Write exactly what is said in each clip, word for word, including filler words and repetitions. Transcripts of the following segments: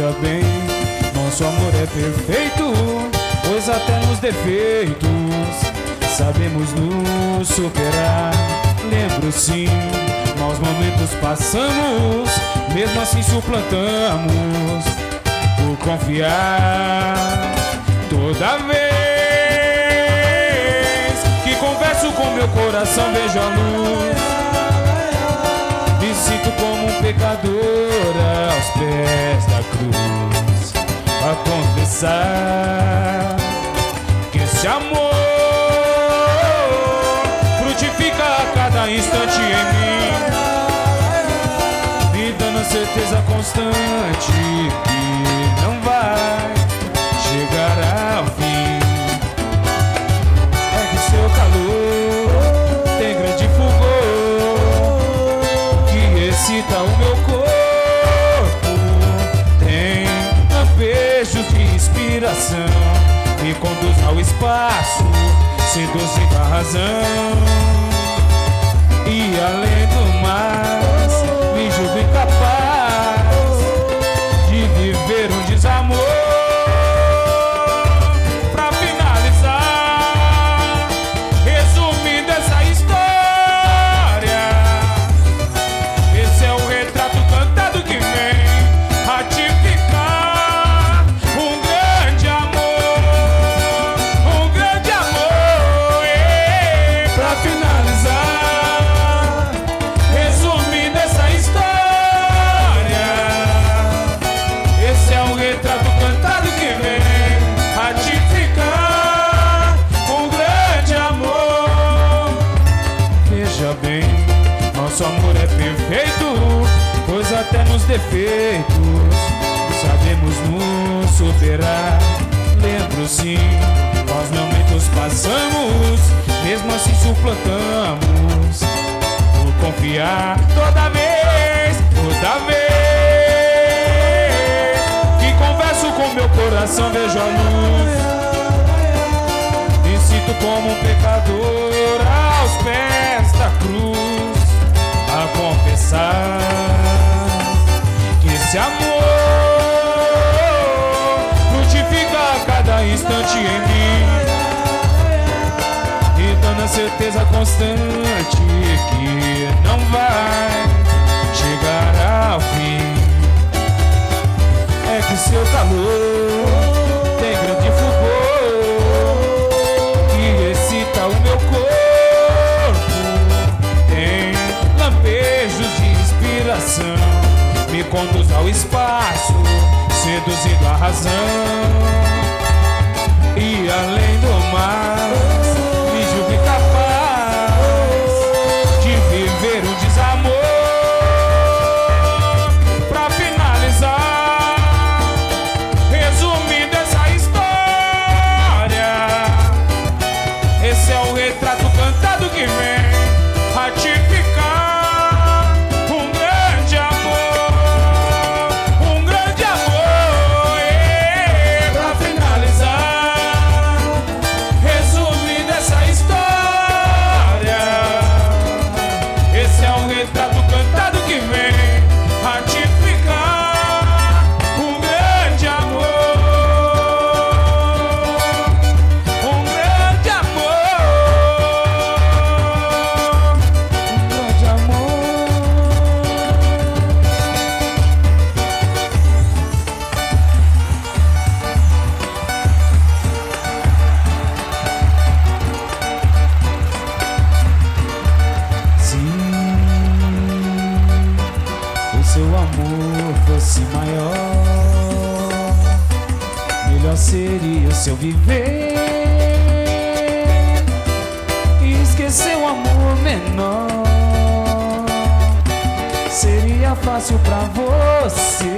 Veja bem, nosso amor é perfeito, pois até nos defeitos sabemos nos superar. Lembro sim, maus momentos passamos, mesmo assim suplantamos por confiar. Toda vez que converso com meu coração vejo a luz, me sinto como um pecador aos pés da cruz, a confessar que esse amor frutifica a cada instante em mim, me dando a certeza constante que não vai chegar ao fim. É que seu calor tem grande fulgor que excita o meu corpo, tem lampejos de inspiração, me conduz ao espaço, seduzindo a razão. E além do mais, me julgo incapaz de viver um desamor. Pra finalizar, resumindo essa história, esse é o retrato cantado que vem ratificar um grande amor, um grande amor. Yeah. Pra finalizar, resumindo essa história, esse é o retrato cantado que vem ratificar um grande amor. Veja bem, nosso amor é perfeito, pois até nos defeitos sabemos nos superar. Lembro sim, nós momentos passamos, mesmo assim suplantamos por confiar. Toda vez, toda vez que converso com meu coração vejo a luz, me sinto como um pecador aos pés da cruz, a confessar que esse amor frutifica a cada instante em mim, e dando a certeza constante que não vai chegar ao fim. É que seu calor tem grande fulgor que excita o meu corpo, tem lampejos de inspiração, me conduz ao espaço, seduzindo a razão. E além do mais, me julgo incapaz de viver um desamor. Pra finalizar, resumindo essa história, esse é o retrato cantado que vem ratificar um grande amor, um grande amor. Yeah. Pra finalizar, resumindo essa história, esse é o retrato cantado que vem ratificar um grande amor, um grande amor, um grande amor. Se o seu amor fosse maior, melhor seria o seu viver. E esquecer o amor menor seria fácil pra você.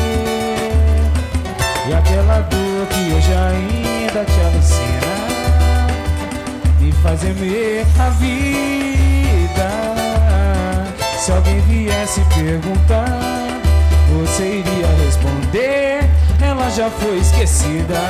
E aquela dor que hoje ainda te alucina me faz temer a vida. Se alguém viesse perguntar, você iria responder: ela já foi esquecida.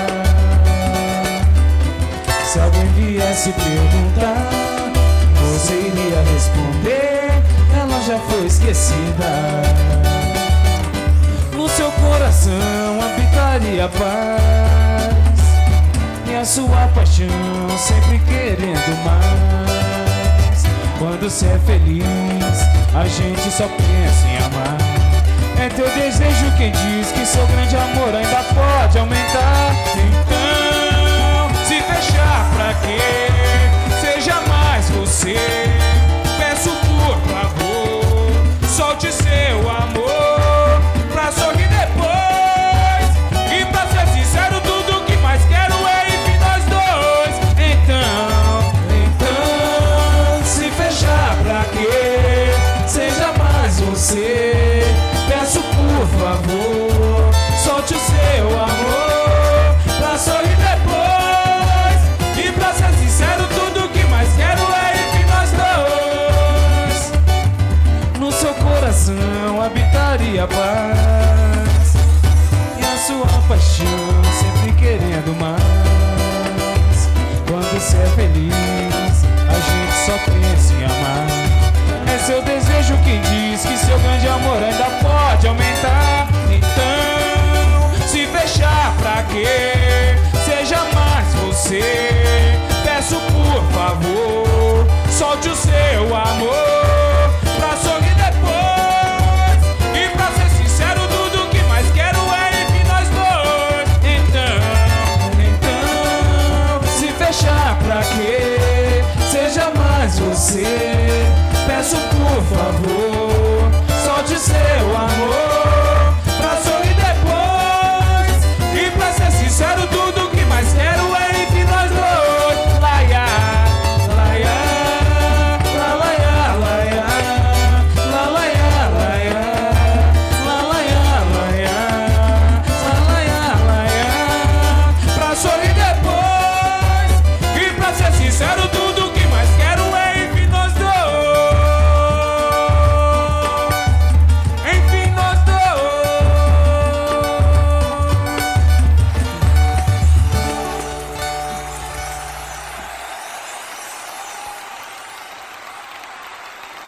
Se alguém viesse perguntar, você iria responder: ela já foi esquecida. No seu coração habitaria a paz, e a sua paixão sempre querendo mais. Quando cê é feliz, a gente só pensa em amar. É teu desejo quem diz que seu grande amor ainda pode aumentar. Então, se fechar pra quê? Seja mais você. Peço por favor, solte seu amor pra sorrir depois. E pra ser sincero, tudo que mais quero é entre nós dois. Então, então, se fechar pra quê? Seja mais você. Peço por favor, solte o seu amor pra sorrir depois. E pra ser sincero, tudo que mais quero é entre nós dois. No seu coração habitaria a paz, e a sua paixão sempre querendo mais. Quando cê é feliz, a gente só pensa em amar. É seu desejo quem diz que seu grande amor ainda pode aumentar. Então, se fechar pra quê? Seja mais você. Peço por favor, solte o seu amor pra sorrir depois. E pra ser sincero, tudo que mais quero é entre nós dois. Então, então, se fechar pra quê? Seja mais você. Peço por favor, solte seu amor